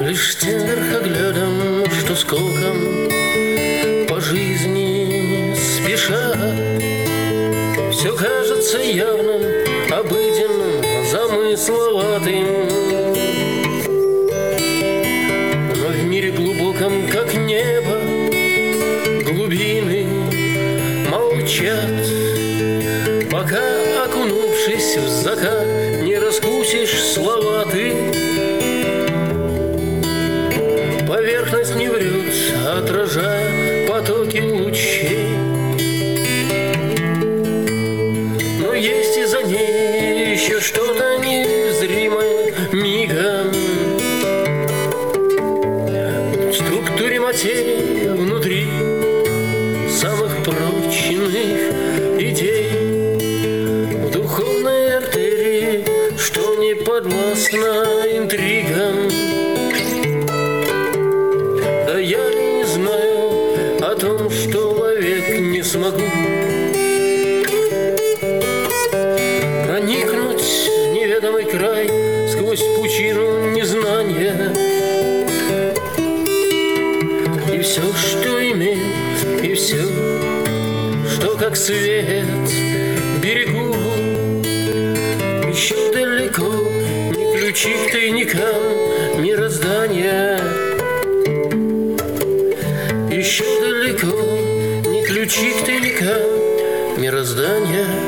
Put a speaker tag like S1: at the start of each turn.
S1: Лишь тем верхоглядом, что скоком по жизни спешат. Все кажется явным, обыденным, замысловатым, но в мире глубоком, как небо, глубины молчат. Пока, окунувшись в закат, не раскусишь слова ты, поверхность не врет, отражая потоки лучей. Но есть и за ней еще что-то незримое мигом в структуре материи внутри самых прочных идей, в духовной артерии, что не подвластна интригам. Да я не знаю о том, что вовек не смогу проникнуть в неведомый край сквозь пучину незнания. И все, что имею, и все, что как свет берегу, еще далеко, не ключи к тайникам мироздания. Еще далеко, не ключи к тайникам мироздания.